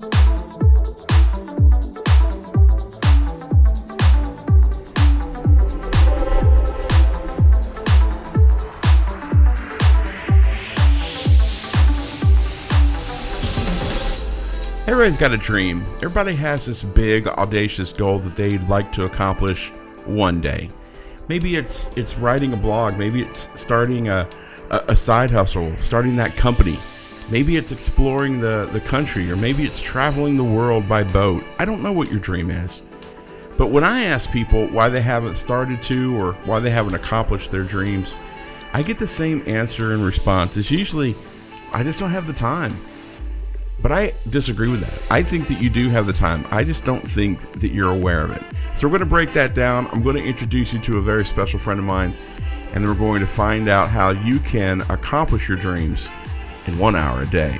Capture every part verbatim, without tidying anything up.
Everybody's got a dream. Everybody has this big, audacious goal that they'd like to accomplish one day. Maybe it's it's writing a blog. Maybe it's starting a, a, a side hustle, starting that company. Maybe it's exploring the, the country, or maybe it's traveling the world by boat. I don't know what your dream is. But when I ask people why they haven't started to, or why they haven't accomplished their dreams, I get the same answer and response. It's usually, I just don't have the time. But I disagree with that. I think that you do have the time. I just don't think that you're aware of it. So we're going to break that down. I'm going to introduce you to a very special friend of mine, and then we're going to find out how you can accomplish your dreams in one hour a day.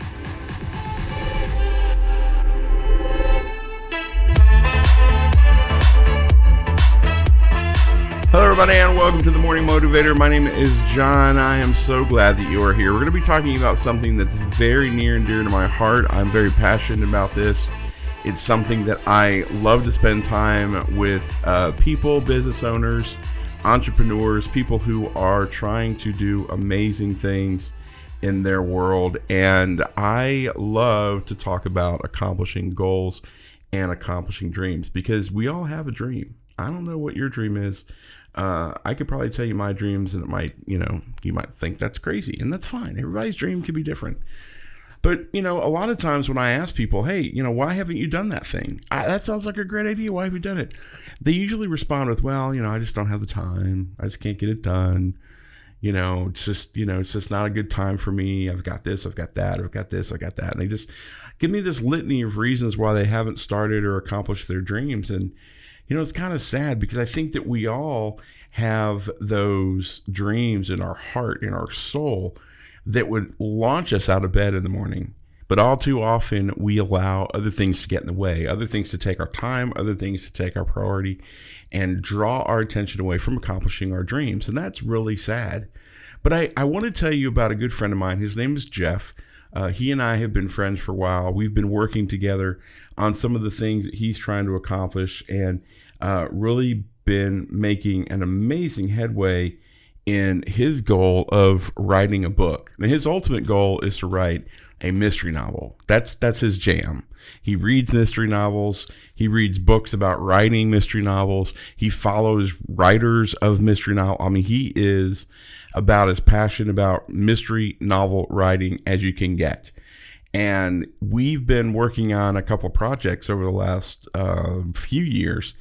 Hello everybody, and welcome to the Morning Motivator. My name is John. I am so glad that you are here. We're going to be talking about something that's very near and dear to my heart. I'm very passionate about this. It's something that I love to spend time with uh, people, business owners, entrepreneurs, people who are trying to do amazing things in their world. And I love to talk about accomplishing goals and accomplishing dreams, because we all have a dream. I don't know what your dream is. Uh, I could probably tell you my dreams, and it might, you know, you might think that's crazy, and that's fine. Everybody's dream can be different. But, you know, a lot of times when I ask people, hey, you know, why haven't you done that thing? I, that sounds like a great idea. Why have you done it? They usually respond with, well, you know, I just don't have the time. I just can't get it done. You know, it's just, you know, it's just not a good time for me. I've got this, I've got that, I've got this, I've got that. And they just give me this litany of reasons why they haven't started or accomplished their dreams. And, you know, it's kind of sad, because I think that we all have those dreams in our heart, in our soul, that would launch us out of bed in the morning. But all too often we allow other things to get in the way, other things to take our time, other things to take our priority, and draw our attention away from accomplishing our dreams. And that's really sad. But I, I want to tell you about a good friend of mine. His name is Jeff. Uh, he and I have been friends for a while. We've been working together on some of the things that he's trying to accomplish, and uh, really been making an amazing headway in his goal of writing a book. Now, his ultimate goal is to write a mystery novel. That's that's his jam. He reads mystery novels. He reads books about writing mystery novels. He follows writers of mystery novels. I mean, he is about as passionate about mystery novel writing as you can get. And we've been working on a couple of projects over the last uh, few years.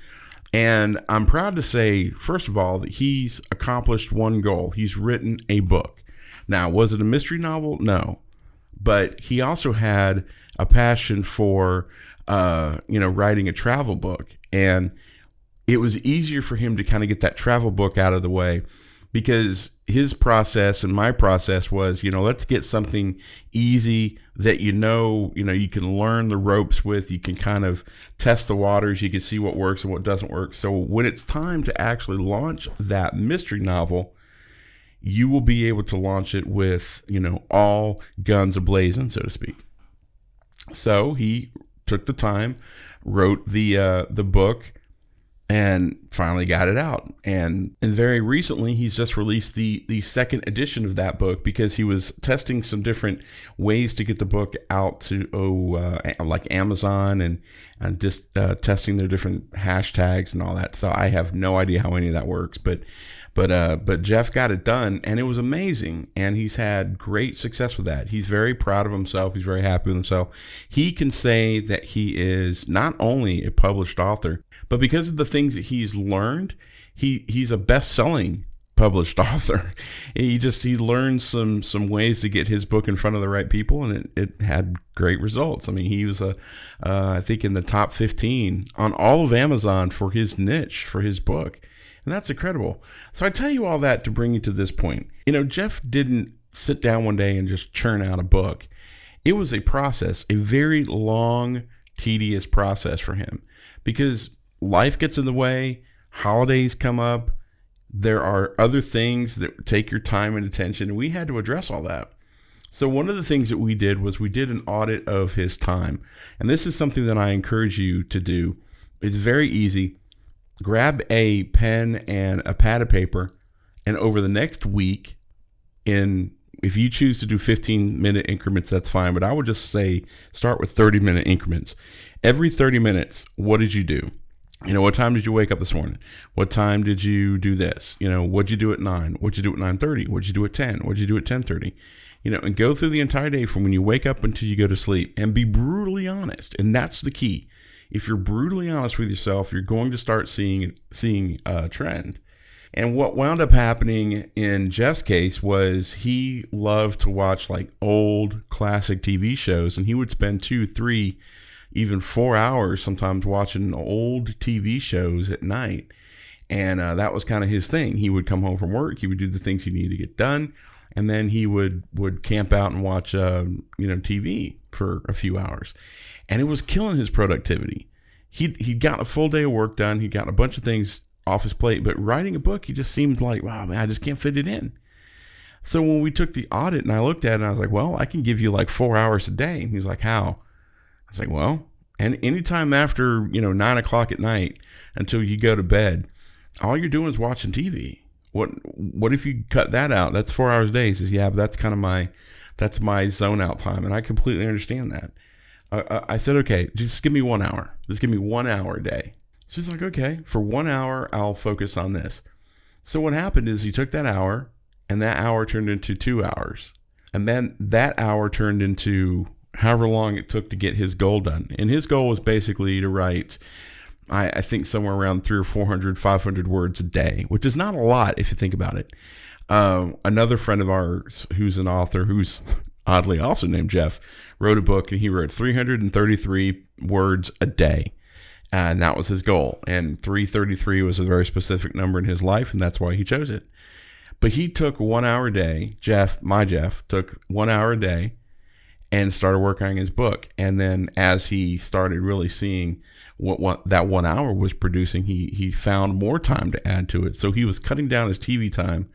And I'm proud to say, first of all, that he's accomplished one goal. He's written a book. Now, was it a mystery novel? No. But he also had a passion for, uh, you know, writing a travel book. And it was easier for him to kind of get that travel book out of the way, because his process and my process was, you know, let's get something easy that, you know, you know, you can learn the ropes with, you can kind of test the waters, you can see what works and what doesn't work. So when it's time to actually launch that mystery novel, you will be able to launch it with, you know, all guns a-blazing, so to speak. So he took the time, wrote the uh, the book, and finally got it out. And and very recently, he's just released the the second edition of that book, because he was testing some different ways to get the book out to oh uh, like Amazon, and and just uh, testing their different hashtags and all that. So I have no idea how any of that works, but but uh, but Jeff got it done, and it was amazing. And he's had great success with that. He's very proud of himself. He's very happy with himself. He can say that he is not only a published author, but because of the things that he's learned, he he's a best-selling published author. He just he learned some some ways to get his book in front of the right people, and it, it had great results. I mean, he was a uh, I think in the top fifteen on all of Amazon for his niche, for his book, and that's incredible. So I tell you all that to bring you to this point. You know, Jeff didn't sit down one day and just churn out a book. It was a process, a very long, tedious process for him, because life gets in the way, holidays come up, there are other things that take your time and attention, and we had to address all that. So one of the things that we did was we did an audit of his time. And this is something that I encourage you to do. It's very easy. Grab a pen and a pad of paper, and over the next week, in if you choose to do fifteen minute increments, that's fine. But I would just say start with thirty minute increments. Every thirty minutes, what did you do? You know, what time did you wake up this morning? What time did you do this? You know, what'd you do at nine? What'd you do at nine thirty? What'd you do at ten? What'd you do at ten thirty? You know, and go through the entire day from when you wake up until you go to sleep, and be brutally honest. And that's the key. If you're brutally honest with yourself, you're going to start seeing seeing a trend. And what wound up happening in Jeff's case was he loved to watch like old classic T V shows, and he would spend two, three, even four hours sometimes watching old T V shows at night. And uh, that was kind of his thing. He would come home from work, he would do the things he needed to get done, and then he would would camp out and watch uh, you know T V for a few hours. And it was killing his productivity. He he got a full day of work done. He got a bunch of things off his plate, but writing a book, he just seemed like, wow, man, I just can't fit it in. So when we took the audit and I looked at it, and I was like, well, I can give you like four hours a day. And he's like, how? I was like, well, and anytime after, you know, nine o'clock at night until you go to bed, all you're doing is watching T V. What what if you cut that out? That's four hours a day. He says, yeah, but that's kind of my, that's my zone out time. And I completely understand that. Uh, I said, okay, just give me one hour. Just give me one hour a day. So he's like, okay, for one hour, I'll focus on this. So what happened is he took that hour, and that hour turned into two hours. And then that hour turned into however long it took to get his goal done. And his goal was basically to write, I, I think, somewhere around three or four hundred, five hundred words a day, which is not a lot if you think about it. Uh, another friend of ours who's an author, who's oddly also named Jeff, wrote a book, and he wrote three hundred thirty-three words a day. And that was his goal. And three thirty-three was a very specific number in his life, and that's why he chose it. But he took one hour a day, Jeff, my Jeff, took one hour a day and started working on his book. And then as he started really seeing what, what that one hour was producing, he he found more time to add to it. So he was cutting down his T V time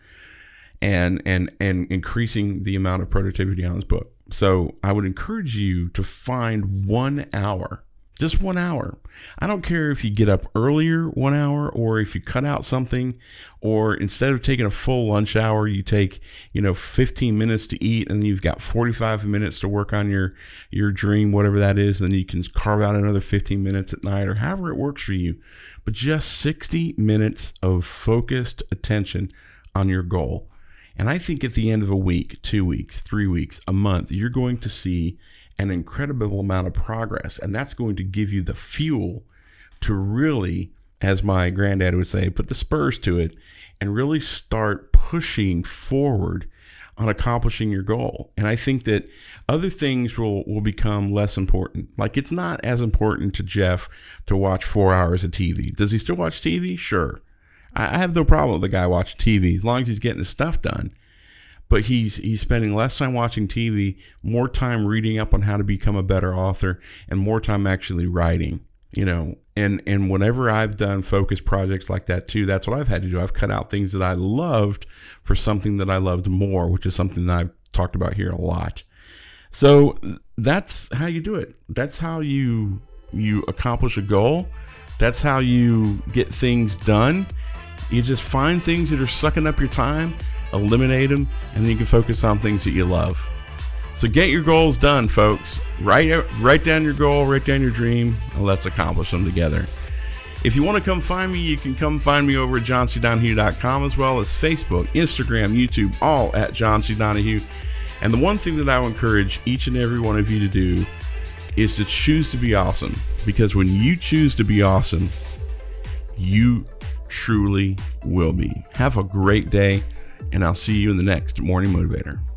and and and increasing the amount of productivity on his book. So I would encourage you to find one hour, just one hour. I don't care if you get up earlier one hour, or if you cut out something, or instead of taking a full lunch hour, you take, you know, fifteen minutes to eat, and then you've got forty-five minutes to work on your, your dream, whatever that is. Then you can carve out another fifteen minutes at night, or however it works for you. But just sixty minutes of focused attention on your goal. And I think at the end of a week, two weeks, three weeks, a month, you're going to see an incredible amount of progress. And that's going to give you the fuel to really, as my granddad would say, put the spurs to it and really start pushing forward on accomplishing your goal. And I think that other things will, will become less important. Like, it's not as important to Jeff to watch four hours of T V. Does he still watch T V? Sure. I have no problem with the guy watching T V as long as he's getting his stuff done. But he's he's spending less time watching T V, more time reading up on how to become a better author, and more time actually writing. You know, and and whenever I've done focus projects like that too, that's what I've had to do. I've cut out things that I loved for something that I loved more, which is something that I've talked about here a lot. So that's how you do it. That's how you you accomplish a goal. That's how you get things done. You just find things that are sucking up your time, eliminate them, and then you can focus on things that you love. So get your goals done, folks. Write, write down your goal, write down your dream, and let's accomplish them together. If you want to come find me, you can come find me over at john c donahue dot com, as well as Facebook, Instagram, YouTube, all at John C. Donahue. And the one thing that I will encourage each and every one of you to do is to choose to be awesome. Because when you choose to be awesome, you truly will be. Have a great day, and I'll see you in the next Morning Motivator.